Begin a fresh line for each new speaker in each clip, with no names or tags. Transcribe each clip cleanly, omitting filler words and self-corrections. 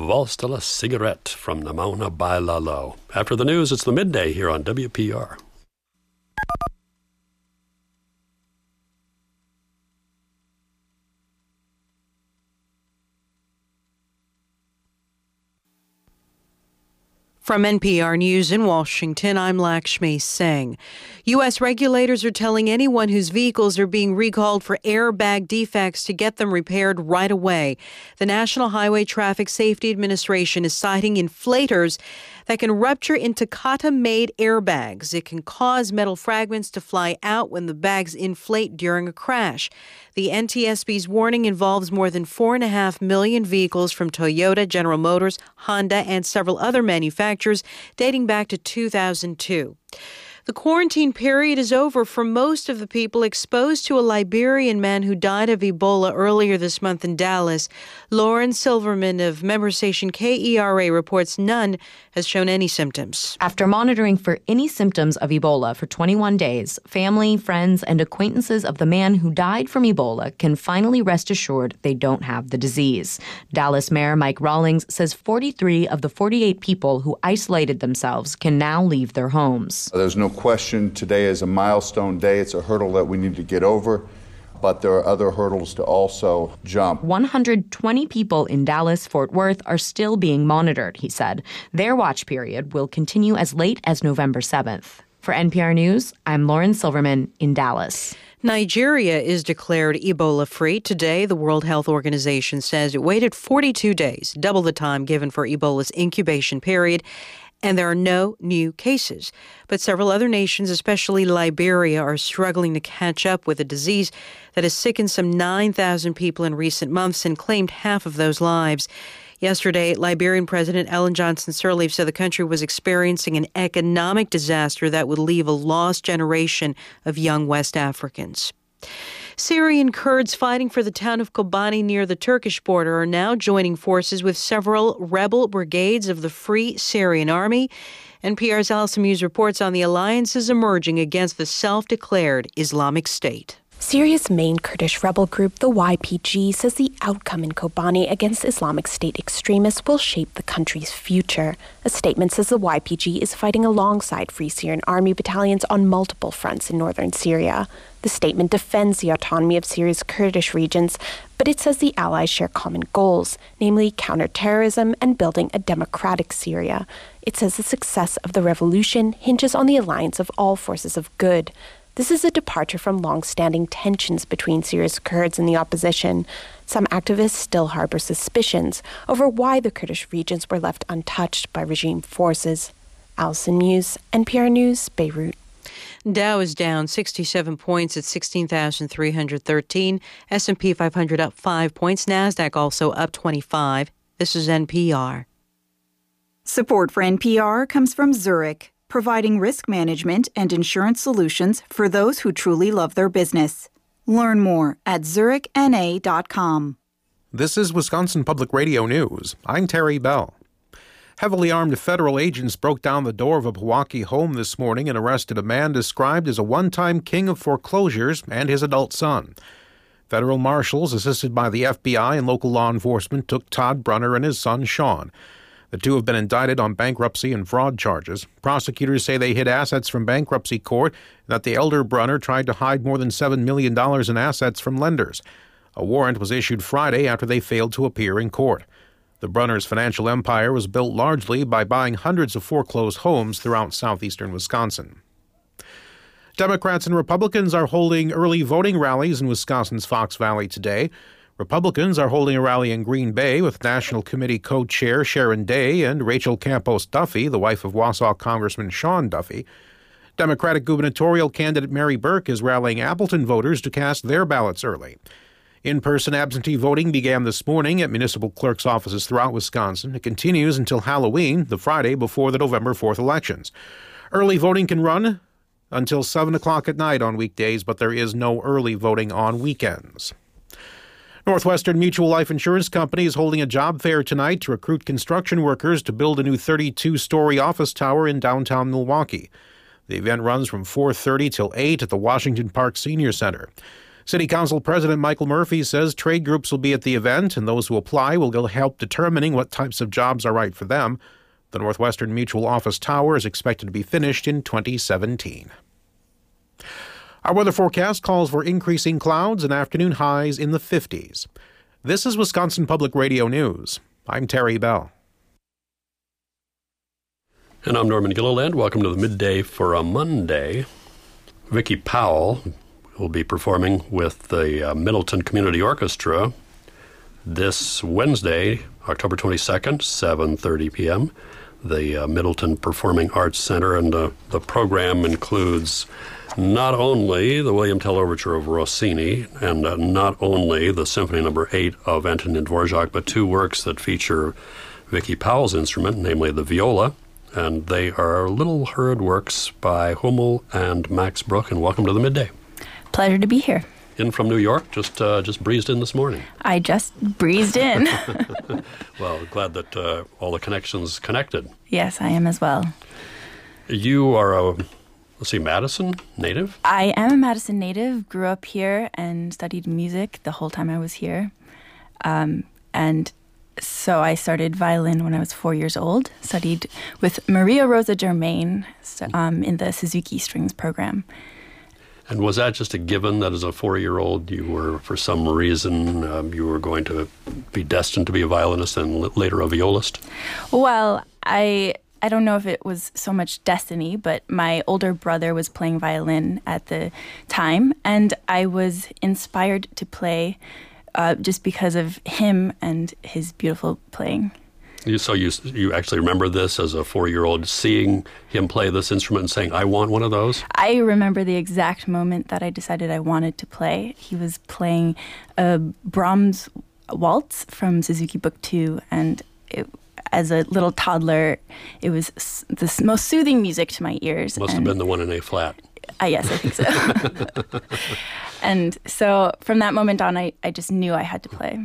Valse la Cigarette from Namona by Lalo. After the news, it's the midday here on WPR.
From NPR News in Washington, I'm Lakshmi Singh. U.S. regulators are telling anyone whose vehicles are being recalled for airbag defects to get them repaired right away. The National Highway Traffic Safety Administration is citing inflators that can rupture into Takata-made airbags. It can cause metal fragments to fly out when the bags inflate during a crash. The NTSB's warning involves more than 4.5 million vehicles from Toyota, General Motors, Honda, and several other manufacturers dating back to 2002. The quarantine period is over for most of the people exposed to a Liberian man who died of Ebola earlier this month in Dallas. Lauren Silverman of member station KERA reports none has shown any symptoms.
After monitoring for any symptoms of Ebola for 21 days, family, friends, and acquaintances of the man who died from Ebola can finally rest assured they don't have the disease. Dallas Mayor Mike Rawlings says 43 of the 48 people who isolated themselves can now leave their homes.
There's no question today is a milestone day. It's a hurdle that we need to get over, but there are other hurdles to also jump.
120 people in Dallas-Fort Worth are still being monitored, he said. Their watch period will continue as late as November 7th. For NPR News, I'm Lauren Silverman in Dallas.
Nigeria is declared Ebola-free. Today, the World Health Organization says it waited 42 days, double the time given for Ebola's incubation period, and there are no new cases. But several other nations, especially Liberia, are struggling to catch up with a disease that has sickened some 9,000 people in recent months and claimed half of those lives. Yesterday, Liberian President Ellen Johnson Sirleaf said the country was experiencing an economic disaster that would leave a lost generation of young West Africans. Syrian Kurds fighting for the town of Kobani near the Turkish border are now joining forces with several rebel brigades of the Free Syrian Army. NPR's Alison Muse reports on the alliances emerging against the self-declared Islamic State.
Syria's main Kurdish rebel group, the YPG, says the outcome in Kobani against Islamic State extremists will shape the country's future. A statement says the YPG is fighting alongside Free Syrian Army battalions on multiple fronts in northern Syria. The statement defends the autonomy of Syria's Kurdish regions, but it says the allies share common goals, namely counterterrorism and building a democratic Syria. It says the success of the revolution hinges on the alliance of all forces of good. This is a departure from long-standing tensions between Syria's Kurds and the opposition. Some activists still harbor suspicions over why the Kurdish regions were left untouched by regime forces. Alison Muse, NPR News, Beirut.
Dow is down 67 points at 16,313. S&P 500 up 5 points. NASDAQ also up 25. This is NPR.
Support for NPR comes from Zurich, providing risk management and insurance solutions for those who truly love their business. Learn more at zurichna.com.
This is Wisconsin Public Radio News. I'm Terry Bell. Heavily armed federal agents broke down the door of a Pewaukee home this morning and arrested a man described as a one-time king of foreclosures and his adult son. Federal marshals, assisted by the FBI and local law enforcement, took Todd Brunner and his son, Sean. The two have been indicted on bankruptcy and fraud charges. Prosecutors say they hid assets from bankruptcy court and that the elder Brunner tried to hide more than $7 million in assets from lenders. A warrant was issued Friday after they failed to appear in court. The Brunners' financial empire was built largely by buying hundreds of foreclosed homes throughout southeastern Wisconsin. Democrats and Republicans are holding early voting rallies in Wisconsin's Fox Valley today. Republicans are holding a rally in Green Bay with National Committee co-chair Sharon Day and Rachel Campos Duffy, the wife of Wausau Congressman Sean Duffy. Democratic gubernatorial candidate Mary Burke is rallying Appleton voters to cast their ballots early. In-person absentee voting began this morning at municipal clerks' offices throughout Wisconsin. It continues until Halloween, the Friday before the November 4th elections. Early voting can run until 7 o'clock at night on weekdays, but there is no early voting on weekends. Northwestern Mutual Life Insurance Company is holding a job fair tonight to recruit construction workers to build a new 32-story office tower in downtown Milwaukee. The event runs from 4:30 till 8 at the Washington Park Senior Center. City Council President Michael Murphy says trade groups will be at the event, and those who apply will get help determining what types of jobs are right for them. The Northwestern Mutual Office Tower is expected to be finished in 2017. Our weather forecast calls for increasing clouds and afternoon highs in the 50s. This is Wisconsin Public Radio News. I'm Terry Bell.
And I'm Norman Gilliland. Welcome to the midday for a Monday. Vicki Powell will be performing with the Middleton Community Orchestra this Wednesday, October 22nd, 7:30 p.m., the Middleton Performing Arts Center. And the program includes not only the William Tell Overture of Rossini and not only the Symphony No. 8 of Antonin Dvorak, but two works that feature Vicki Powell's instrument, namely the viola. And they are little heard works by Hummel and Max Bruch. And welcome to the midday.
Pleasure to be here.
In from New York, just breezed in this morning.
I just breezed in.
Well, glad that all the connections connected.
Yes, I am as well.
You are Madison native?
I am a Madison native, grew up here and studied music the whole time I was here. And so I started violin when I was 4 years old, studied with Maria Rosa Germain in the Suzuki Strings program.
And was that just a given that as a 4-year-old you were, for some reason, you were going to be destined to be a violinist and later a violist?
Well, I don't know if it was so much destiny, but my older brother was playing violin at the time, and I was inspired to play just because of him and his beautiful playing.
So you actually remember this as a 4-year-old, seeing him play this instrument and saying, I want one of those?
I remember the exact moment that I decided I wanted to play. He was playing a Brahms waltz from Suzuki Book 2, and as a little toddler, it was the most soothing music to my ears.
Must have been the one in A-flat.
Yes, I think so. And so from that moment on, I just knew I had to play.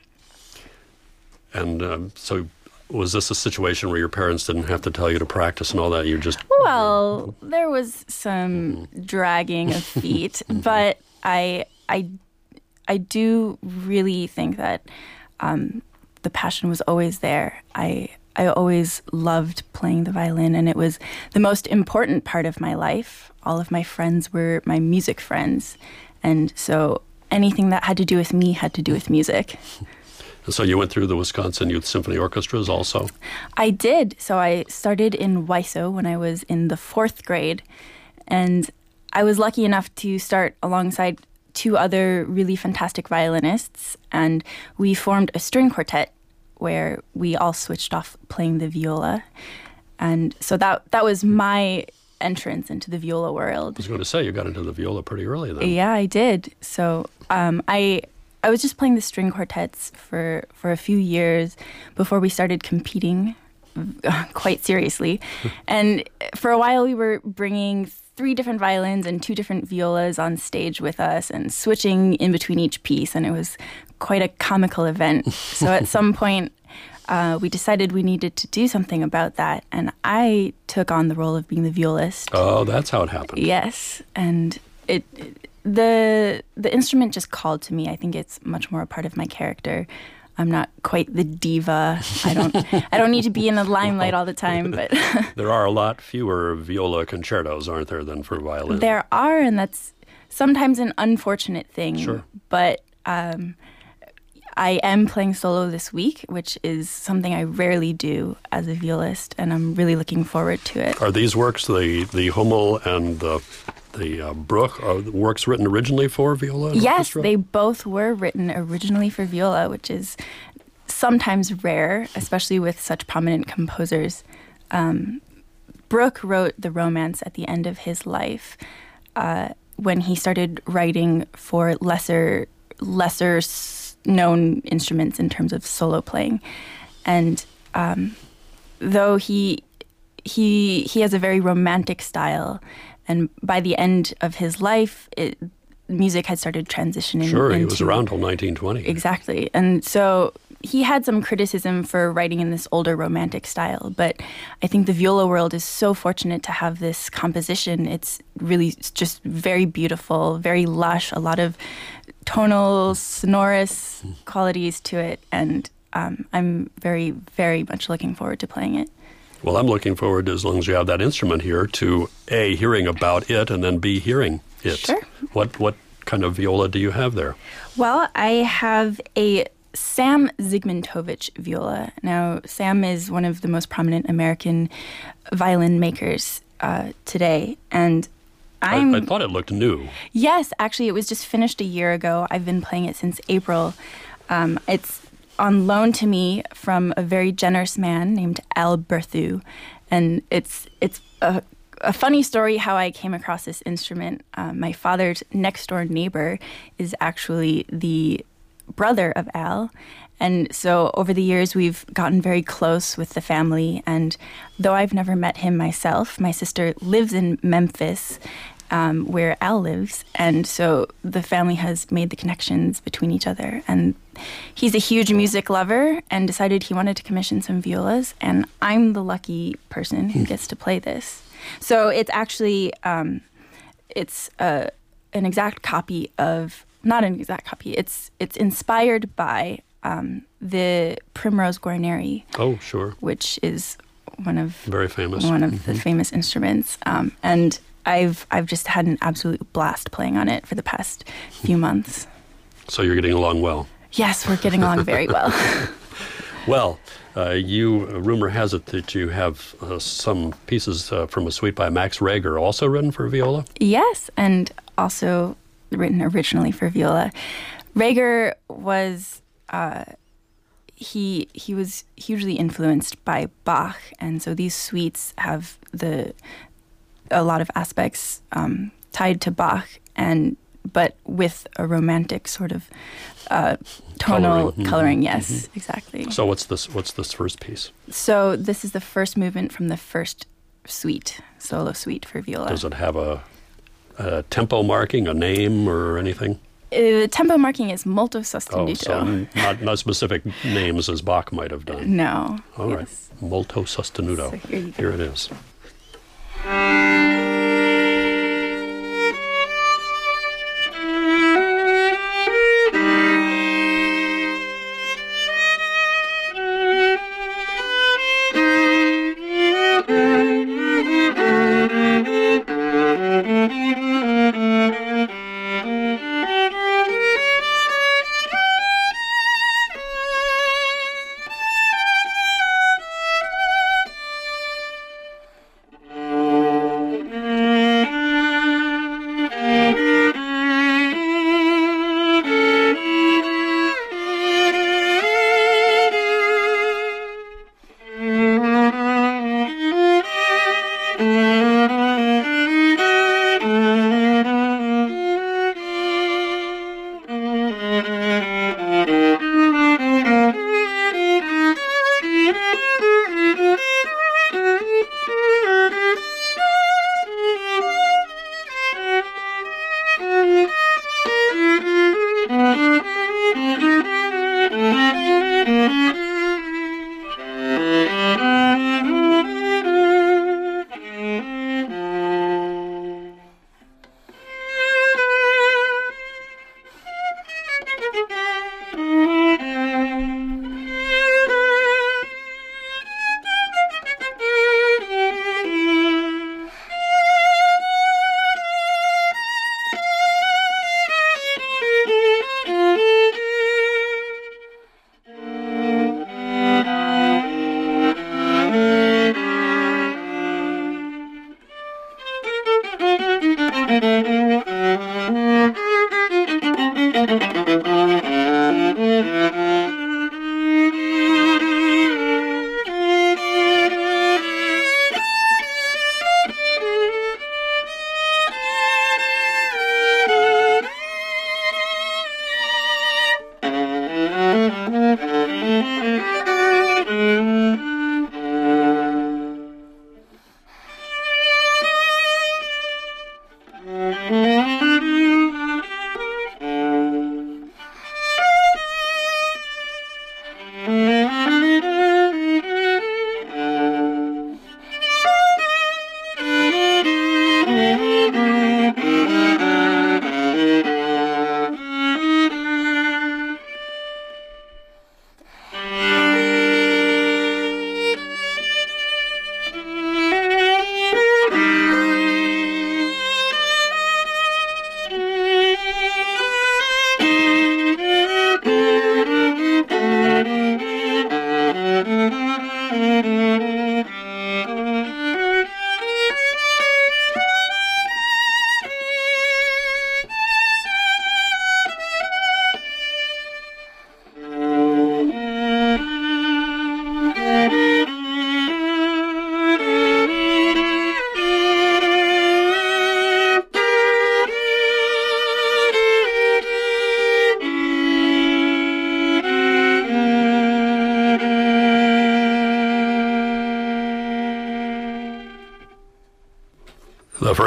And so was this a situation where your parents didn't have to tell you to practice and all that? You just...
Well, there was some dragging of feet, but I do really think that the passion was always there. I always loved playing the violin, and it was the most important part of my life. All of my friends were my music friends, and so anything that had to do with me had to do with music.
And so you went through the Wisconsin Youth Symphony Orchestras also?
I did. So I started in WISO when I was in the 4th grade, and I was lucky enough to start alongside two other really fantastic violinists, and we formed a string quartet where we all switched off playing the viola. And so that was my entrance into the viola world.
I was going to say, you got into the viola pretty early then.
Yeah, I did. So I was just playing the string quartets for a few years before we started competing quite seriously. And for a while we were bringing 3 different violins and 2 different violas on stage with us and switching in between each piece, and it was quite a comical event. So at some point we decided we needed to do something about that, and I took on the role of being the violist.
Oh, that's how it happened.
Yes, and the instrument just called to me. I think it's much more a part of my character. I'm not quite the diva. I don't need to be in the limelight all the time. But
there are a lot fewer viola concertos, aren't there, than for violin?
There are, and that's sometimes an unfortunate thing.
Sure.
But I am playing solo this week, which is something I rarely do as a violist, and I'm really looking forward to it.
Are these works, the Hummel and the Bruch, are works written originally for viola?
Yes,
orchestra?
they both were written originally for viola, which is sometimes rare, especially with such prominent composers. Bruch wrote the Romance at the end of his life when he started writing for lesser known instruments in terms of solo playing. And though he has a very romantic style, and by the end of his life, music had started transitioning.
Sure, he was around till 1920.
Exactly. And so he had some criticism for writing in this older romantic style, but I think the viola world is so fortunate to have this composition. It's really just very beautiful, very lush, a lot of tonal, sonorous qualities to it, and I'm very, very much looking forward to playing it.
Well, I'm looking forward, as long as you have that instrument here, to A, hearing about it, and then B, hearing it.
Sure.
What kind of viola do you have there?
Well, I have a Sam Zygmuntovich viola. Now, Sam is one of the most prominent American violin makers today, and
I thought it looked new.
Yes, actually, it was just finished a year ago. I've been playing it since April. It's on loan to me from a very generous man named Al Berthu, and it's a funny story how I came across this instrument. My father's next-door neighbor is actually the brother of Al, and so over the years we've gotten very close with the family, and though I've never met him myself, my sister lives in Memphis, where Al lives, and so the family has made the connections between each other, and he's a huge music lover and decided he wanted to commission some violas, and I'm the lucky person who gets to play this. So it's actually it's an exact copy of, not an exact copy, it's inspired by the Primrose Guarneri.
Oh, sure.
Which is one of
very famous,
one of the famous instruments, and I've just had an absolute blast playing on it for the past few months.
So you're getting along well.
Yes, we're getting along very well.
Well, rumor has it that you have some pieces from a suite by Max Reger, also written for viola?
Yes, and also written originally for viola. Reger was he was hugely influenced by Bach, and so these suites have a lot of aspects tied to Bach, but with a romantic sort of tonal coloring. Yes, exactly.
So what's this first piece?
So this is the first movement from the first suite, solo suite for viola.
Does it have a tempo marking, a name, or anything?
The tempo marking is molto sostenuto.
Oh, so not specific names as Bach might have done.
No.
All right. Molto sostenuto.
So here you go.
Here it is.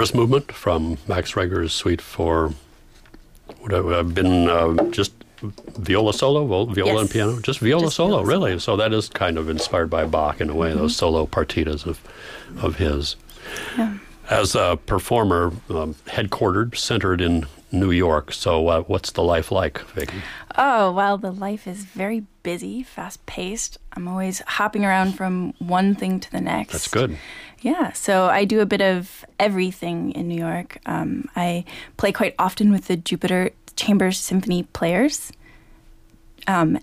First movement from Max Reger's Suite for what have been just viola solo, viola
Yes.
and piano, just viola
Just
solo,
viola
really. So that is kind of inspired by Bach in a way, those solo partitas of his.
Yeah.
As a performer, headquartered, centered in New York. So what's the life like, Vicki?
Oh, well, the life is very busy, fast-paced. I'm always hopping around from one thing to the next.
That's good.
Yeah, so I do a bit of everything in New York. I play quite often with the Jupiter Chambers Symphony Players. And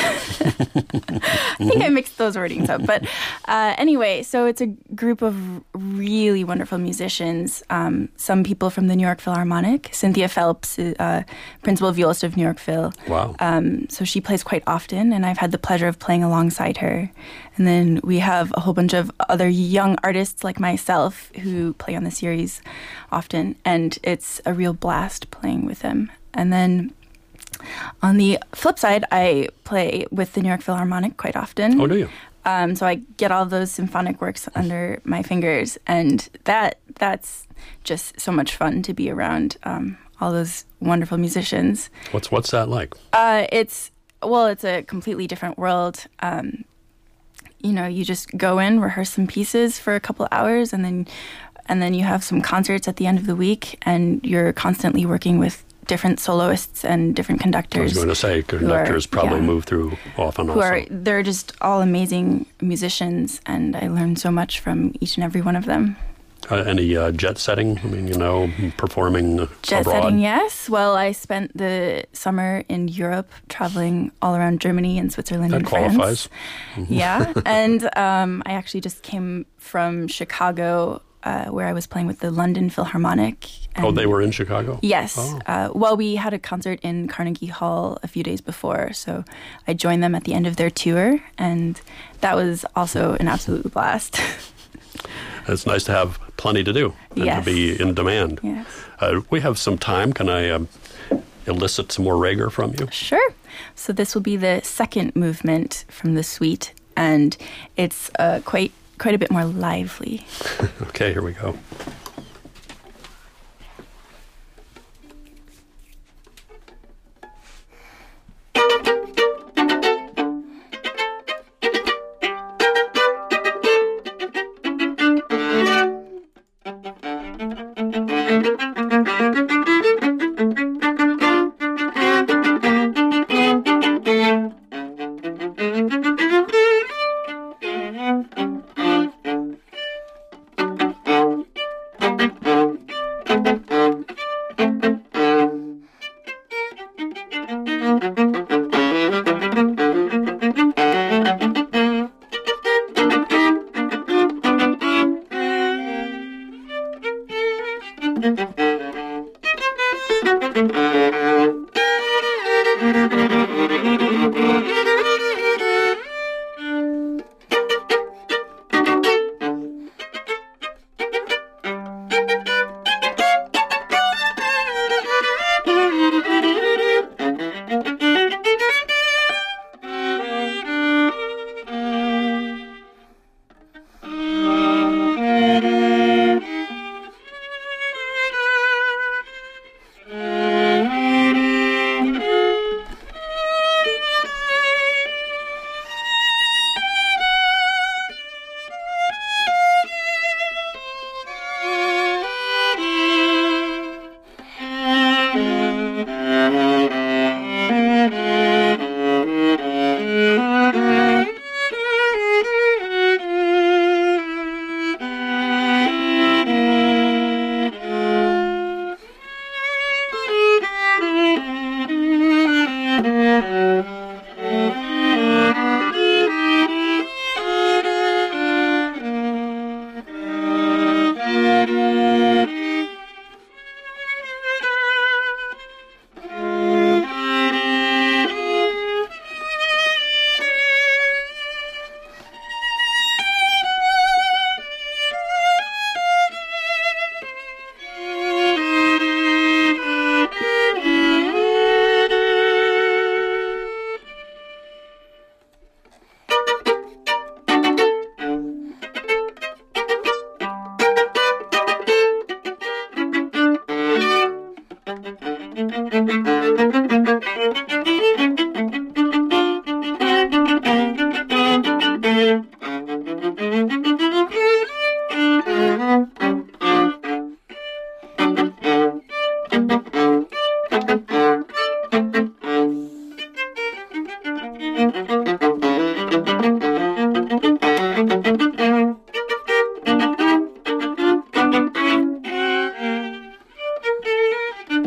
I think I mixed those wordings up. But anyway, so it's a group of really wonderful musicians. Some people from the New York Philharmonic. Cynthia Phelps, principal violist of New York Phil.
Wow.
So she plays quite often, and I've had the pleasure of playing alongside her. And then we have a whole bunch of other young artists like myself who play on the series often. And it's a real blast playing with them. And then on the flip side, I play with the New York Philharmonic quite often.
Oh, do you?
So I get all those symphonic works under my fingers, and that's just so much fun to be around all those wonderful musicians.
What's that like?
It's a completely different world. You just go in, rehearse some pieces for a couple hours, and then you have some concerts at the end of the week, and you're constantly working with different soloists and different conductors.
I was going to say, conductors probably move through often also.
They're just all amazing musicians, and I learned so much from each and every one of them.
Any jet setting? I mean, performing
Jet
abroad?
setting, yes. Well, I spent the summer in Europe, traveling all around Germany and Switzerland and
qualifies.
France. Mm-hmm. Yeah, and I actually just came from Chicago, where I was playing with the London Philharmonic.
And they were in Chicago?
Yes.
Oh.
We had a concert in Carnegie Hall a few days before, so I joined them at the end of their tour, and that was also an absolute blast.
It's nice to have plenty to do and
Yes.
to be in demand.
Yes.
We have some time. Can I elicit some more Reger from you?
Sure. So this will be the second movement from the suite, and it's quite a bit more lively.
Okay, here we go.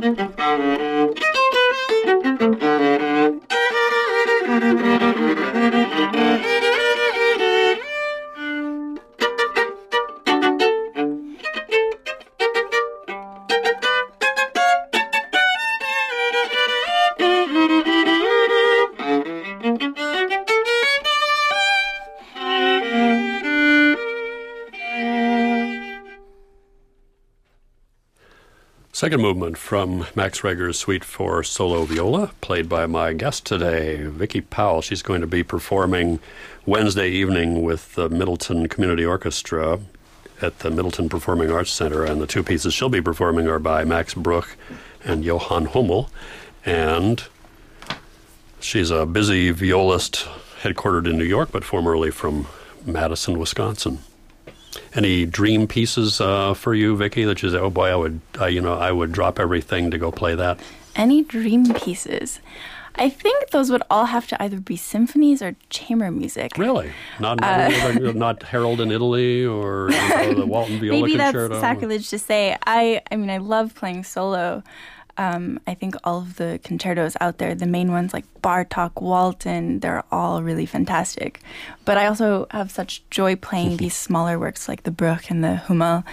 Second movement from Max Reger's Suite for Solo Viola, played by my guest today, Vicki Powell. She's going to be performing Wednesday evening with the Middleton Community Orchestra at the Middleton Performing Arts Center, and the two pieces she'll be performing are by Max Bruch and Johann Hummel. And she's a busy violist headquartered in New York, but formerly from Madison, Wisconsin. Any dream pieces for you, Vicki, that you say, oh boy, I would drop everything to go play that?
Any dream pieces? I think those would all have to either be symphonies or chamber music.
Really? Not Harold in Italy or the Walton Viola
Maybe
Concerto?
That's sacrilege to say. I mean, I love playing solo. I think all of the concertos out there, the main ones like Bartók, Walton, they're all really fantastic. But I also have such joy playing these smaller works like the Bruch and the Hummel,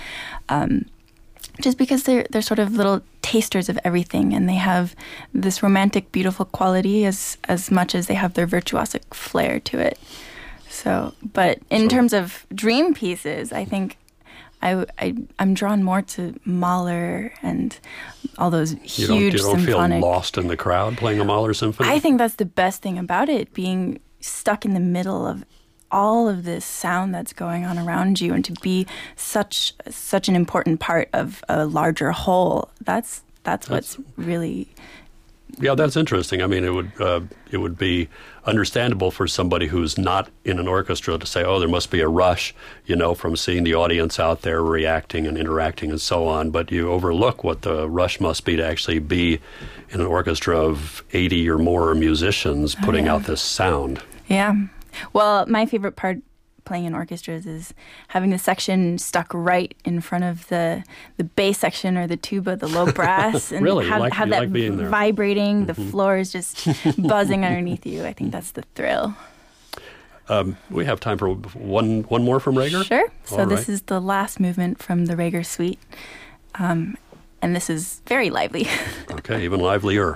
just because they're sort of little tasters of everything, and they have this romantic, beautiful quality as much as they have their virtuosic flair to it. So, but in terms of dream pieces, I think I'm drawn more to Mahler and all those huge
You don't
symphonic.
feel lost in the crowd playing a Mahler symphony?
I think that's the best thing about it, being stuck in the middle of all of this sound that's going on around you, and to be such an important part of a larger whole. That's what's really.
Yeah, that's interesting. I mean, it would be understandable for somebody who's not in an orchestra to say, oh, there must be a rush, from seeing the audience out there reacting and interacting and so on. But you overlook what the rush must be to actually be in an orchestra of 80 or more musicians putting out this sound.
Yeah. Well, my favorite part playing in orchestras is having the section stuck right in front of the bass section or the tuba, the low brass, and
really?
have that vibrating.
Mm-hmm.
The floor is just buzzing underneath you. I think that's the thrill.
We have time for one more from Reger?
Sure. So this is the last movement from the Reger Suite, and this is very lively.
Okay, even livelier.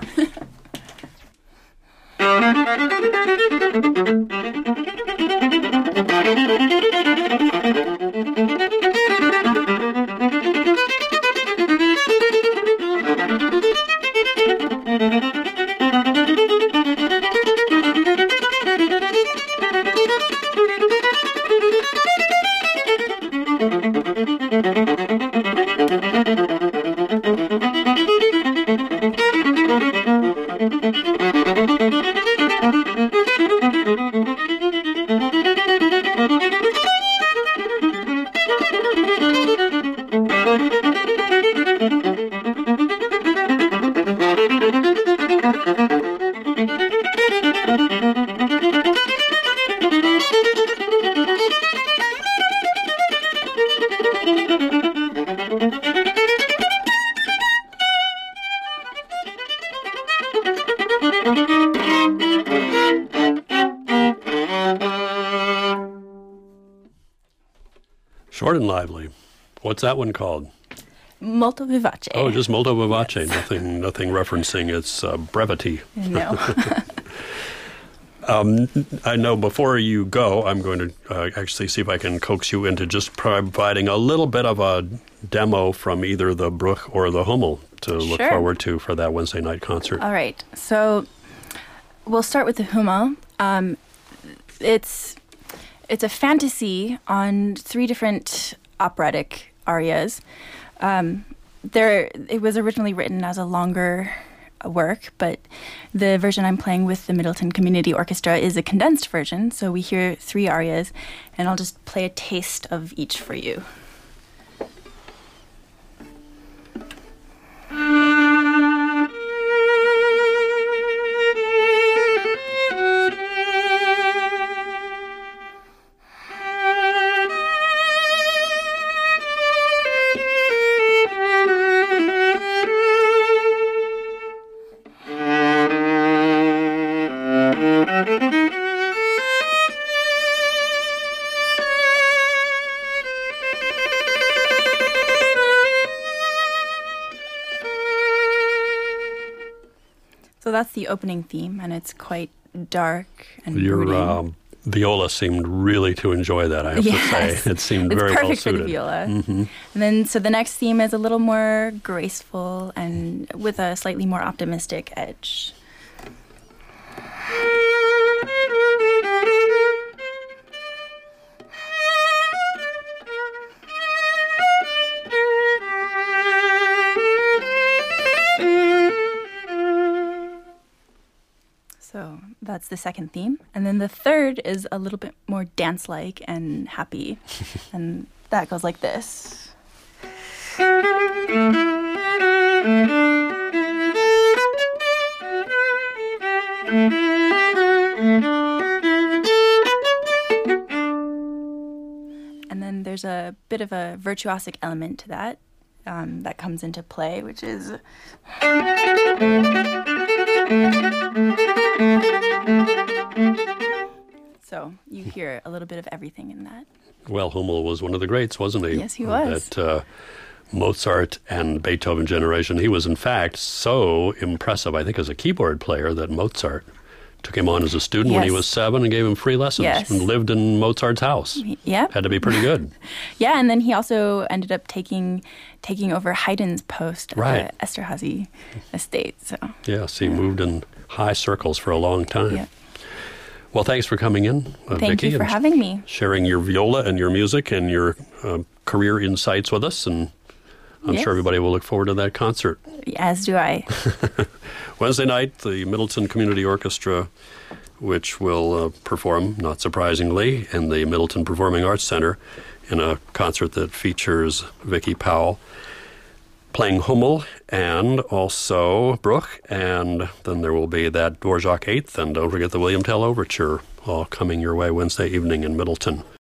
Short and lively. What's that one called?
Molto vivace.
Oh, just molto vivace. Yes. Nothing referencing its brevity.
No.
I know before you go, I'm going to actually see if I can coax you into just providing a little bit of a demo from either the Bruch or the Hummel to look forward to for that Wednesday night concert.
All right. So we'll start with the Hummel. It's a fantasy on 3 different operatic arias. It was originally written as a longer work, but the version I'm playing with the Middleton Community Orchestra is a condensed version, so we hear 3 arias, and I'll just play a taste of each for you. So that's the opening theme, and it's quite dark and
Your
brooding.
viola seemed really to enjoy that, I have to say. It seemed very well suited.
It's perfect for the viola. And then, so the next theme is a little more graceful and with a slightly more optimistic edge. So that's the second theme. And then the third is a little bit more dance-like and happy. And that goes like this. And then there's a bit of a virtuosic element to that that comes into play, which is... So you hear a little bit of everything in that.
Well, Hummel was one of the greats, wasn't he?
Yes, he was.
That Mozart and Beethoven generation. He was, in fact, so impressive, I think, as a keyboard player that Mozart took him on as a student when he was 7 and gave him free lessons and lived in Mozart's house.
Yeah.
Had to be pretty good.
Yeah, and then he also ended up taking over Haydn's post at the Esterházy estate. So
yes, he moved in high circles for a long time.
Yeah.
Well, thanks for coming in,
Thank
Vicki,
you for having me.
sharing your viola and your music and your career insights with us. And I'm sure everybody will look forward to that concert.
As do I.
Wednesday night, the Middleton Community Orchestra, which will perform, not surprisingly, in the Middleton Performing Arts Center in a concert that features Vicki Powell playing Hummel and also Bruch, and then there will be that Dvorak Eighth, and don't forget the William Tell Overture, all coming your way Wednesday evening in Middleton.